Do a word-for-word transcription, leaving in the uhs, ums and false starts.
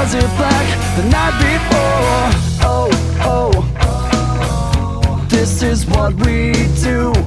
Was it black the night before? Oh, oh, this is what we do.